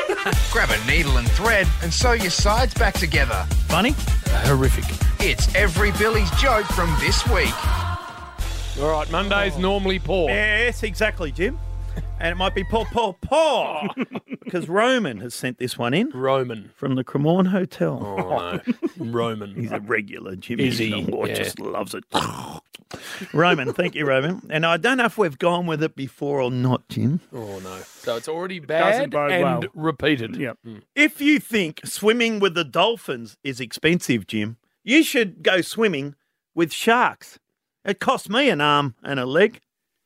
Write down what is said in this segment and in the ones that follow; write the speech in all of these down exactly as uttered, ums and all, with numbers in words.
Grab a needle and thread and sew your sides back together. Funny? Horrific. It's every Billy's joke from this week. All right, Monday's normally poor. Yes, exactly, Jim. And it might be poor, poor, poor. Because Roman has sent this one in. Roman. From the Cremorne Hotel. Oh, no. Roman. He's a regular, Jim. Is he? Oh, Yeah. just loves it. Roman, thank you, Roman. And I don't know if we've gone with it before or not, Jim. Oh, no. So it's already Doesn't bad bode and well. repeated. Yep. If you think swimming with the dolphins is expensive, Jim, you should go swimming with sharks. It cost me an arm and a leg.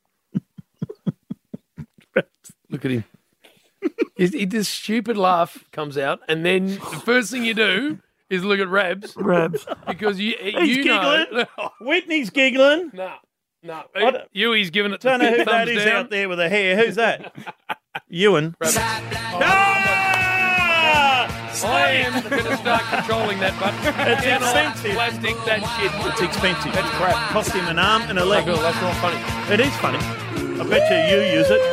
Look at him. He, he, this stupid laugh comes out, and then the first thing you do is look at Rabs. Rabs. Because you, He's you giggling. know. Whitney's giggling. No, no. I don't- Ewan's giving it Don't know who thumbs that is down. out there with the hair. Who's that? Ewan. Ah! I am going to start controlling that button. It's Cannot expensive. Plastic that shit. It's expensive. That's crap. Cost him an arm and a leg. Bill, that's not funny. It is funny. I bet you you use it.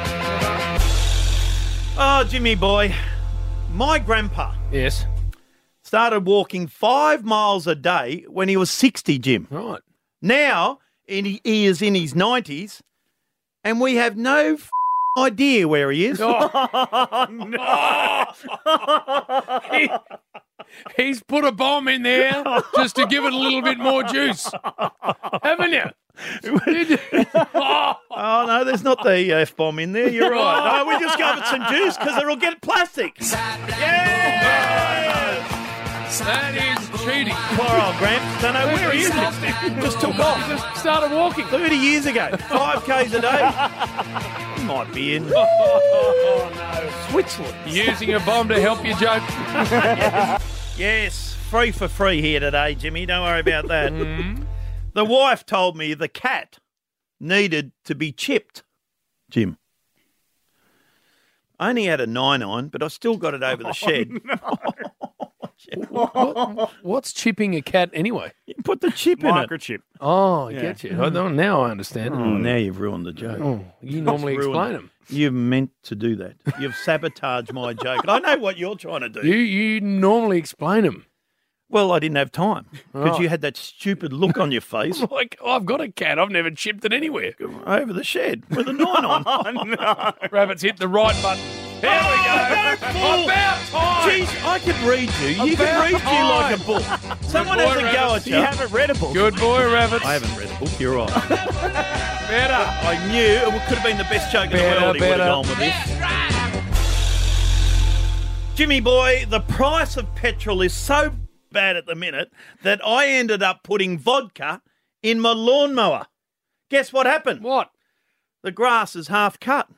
Oh, Jimmy boy. My grandpa Yes. started walking five miles a day when he was sixty, Jim. Right. Now in, he is in his nineties, and we have no f- idea where he is. He, he's put a bomb in there just to give it a little bit more juice. Haven't you? Oh, Oh, no, there's not the F bomb in there. You're right. No, we just gave it some juice because it'll get plastic. Yeah! that is cheating. Poor old Gramps. Don't know where he is. Just took off. Just started walking. thirty years ago. five Ks a day. He might be in Oh, no. Switzerland. Using a bomb to help your joke. Yes, free for free here today, Jimmy. Don't worry about that. The wife told me the cat needed to be chipped, Jim. I only had a nine on, but I still got it over the shed. What, what's chipping a cat anyway? You put the chip in it. Microchip. Oh, I get you. I don't, now I understand. Oh, now you've ruined the joke. Oh, you normally Ruined explain it. them. You've meant to do that. You've sabotaged my joke. And I know what you're trying to do. You you normally explain them. Well, I didn't have time because Right. you had that stupid look on your face Like, oh, I've got a cat. I've never chipped it anywhere. over the shed with a nine on. Rabbits hit the right button. There we go. fool. About time. Jeez, I could read you. You could About read you like a time. book. Someone boy, has a go Rabbit. at you. You haven't read a book. Good boy, Rabbits. I haven't read a book. You're right. Better. I knew it could have been the best joke in the Better, world. He would have better. gone with this. Jimmy boy, the price of petrol is so bad at the minute that I ended up putting vodka in my lawnmower. Guess what happened? What? The grass is half cut.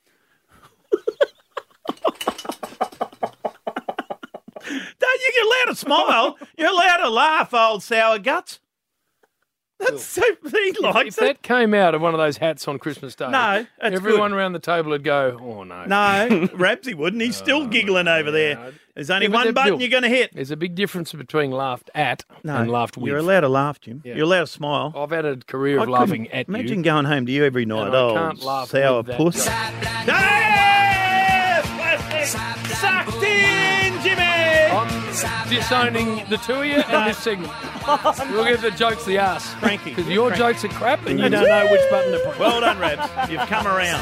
Don't you get allowed to smile? You're allowed to laugh, old sour guts. That's so he If likes it. that came out of one of those hats on Christmas Day, No, that's everyone good. around the table would go, oh, no. No, Rabsy wouldn't. He's still giggling over there. There's only Yeah, but one they're button built. you're going to hit. There's a big difference between laughed at No, and laughed with. You're allowed to laugh, Jim. Yeah. You're allowed to smile. I've had a career I of laughing couldn't at imagine you. going home to you every night. And I Oh, can't laugh sour with that puss. joke. Yes! Plastic! Sucked in, Jimmy! I'm disowning the two of you and this segment. We'll give the jokes the ass. Frankie. Because your Frankie. jokes are crap and you don't know which button to push. Well done, Rabs. You've come around.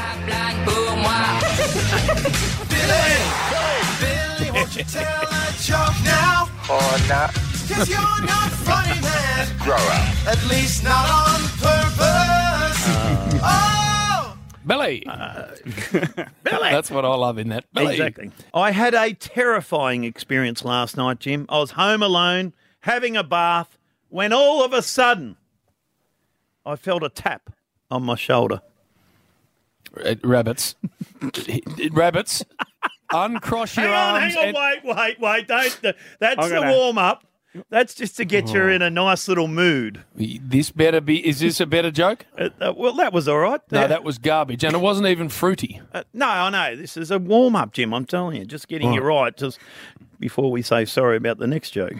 Billy, won't you tell a joke now? Oh, nah. Cause you're not funny, man. Grow up. At least not on purpose. Oh! Billy. Billy! That's what I love in that. Billy. Exactly. I had a terrifying experience last night, Jim. I was home alone, having a bath, when all of a sudden I felt a tap on my shoulder. Uh, rabbits. Rabbits. Uncross your Hang on, arms. hang on, and- wait, wait, wait. Don't. That's I'm the gonna- warm up. That's just to get you in a nice little mood. This better be. Is this a better joke? Uh, uh, well, that was all right. No, Uh, that was garbage, and it wasn't even fruity. uh, no, I know. This is a warm up, Jim. I'm telling you, just getting you right. Just before we say sorry about the next joke.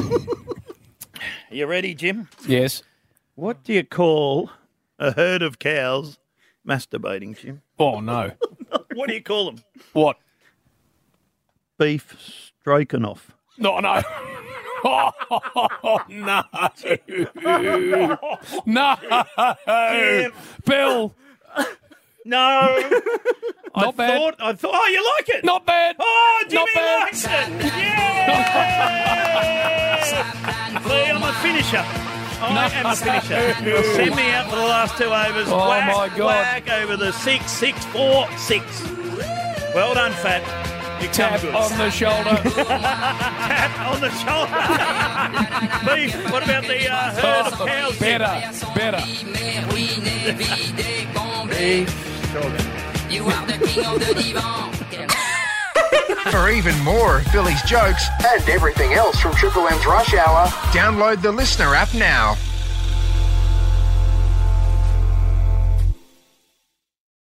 You ready, Jim? Yes. What do you call a herd of cows masturbating, Jim? Oh no. What do you call them? What? beef stroganoff. No, no. Oh, no. No. Bill. No. I Not bad. thought, I thought, oh, you like it? Not bad. Oh, Jimmy Not bad. likes it. Yeah. See, I'm a finisher. I am a finisher. Send me out for the last two overs. Oh, whack, my God. Whack over the six, six, four, six. Well done, Fat. You come Tap good. on the shoulder. Tap on the shoulder. Beef. What about the uh, herd of cows? Jim? Better. Better. For even more of Billy's jokes And everything else from Triple M's Rush Hour. download the Listener app now.